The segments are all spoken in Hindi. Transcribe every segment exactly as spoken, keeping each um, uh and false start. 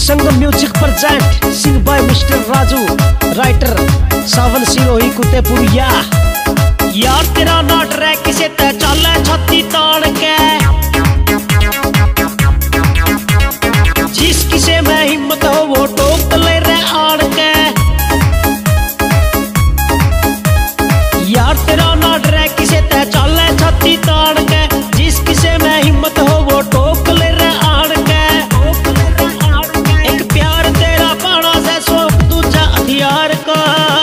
Sangam music present sing by mister Raju, writer Sawan Sirohi Kutepuriya. यार तेरा ना डरे किसे ते चाले छाती तान के, जिस किसे में हिम्मत हो वो टोक ले रे आड़ के। यार तेरा ना डरे किसे ते चाले छाती तान के, जिस किसे में हिम्मत हो वो टोक ले रे आड़ के। एक प्यार तेरा पाना से सौंप दूजा हथियार का,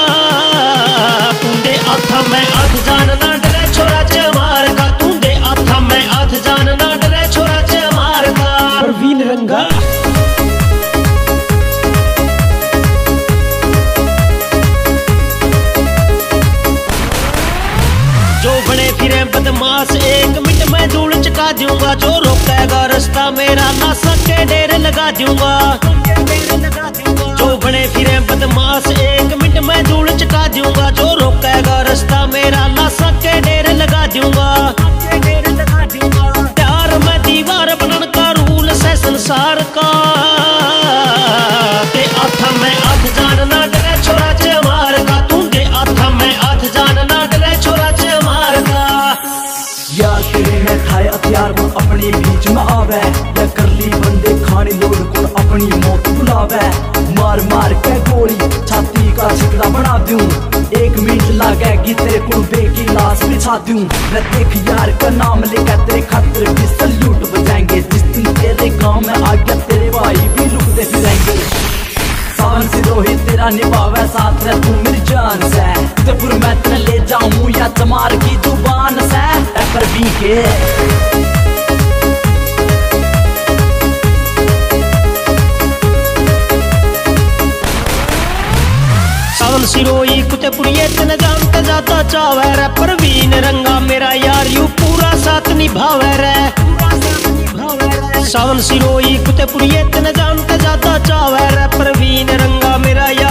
तूंदे आथा में अध जान ना डरे छोरा चमार का, तूंदे आथा में अध जान ना डरे छोरा चमार का। परवीन रंगा जो बने फिरे बदमाश एक मिनट में धूल चका दूंगा, जो रोकेगा रास्ता मेरा ना सके डेर लगा दूंगा। जो बने फिरे बदमाश एक मिनट में धूल चका दूंगा, जो रोकेगा रास्ता मेरा ना सके डेर लगा दूंगा। प्यार में दीवार बनन का रूल से संसार का, ते आथा में अध जान ना डरे छोरा चमार का, तूंदे आथा में अध जान ना डरे छोरा चमार का। यार तेरे में थाए हथियार को अपने बीच में आवे, या करली बंदे खाने लोग को अपनी मौत बुलावे। मार मार के गोली छाती का छिकड़ा बना दूं, एक मिनट लागेगी तेरे कुर्बे की लाश बिछा दूं। मैं देख यार का नाम लेकर तेरे खतर भी सल्यूट बजाएंगे, जिस दिन तेरे गांव में आ गया तेरे भाई भी लुकते फिरेंगे। सावन सिरोही तेरा निभावे साथ रह तू मेरी जान से, कुतेपुर मैं तेरे ले जाऊं या चमार की जुबान से। परवीन के सावन सिरोही कुतेपुरिये तने जानते जाता चावे रे, परवीन रंगा मेरा यार यू पूरा साथ निभावे रे। सावन सिरोही कुतेपुरिये तने जानते जाता चावे रे, परवीन रंगा मेरा यार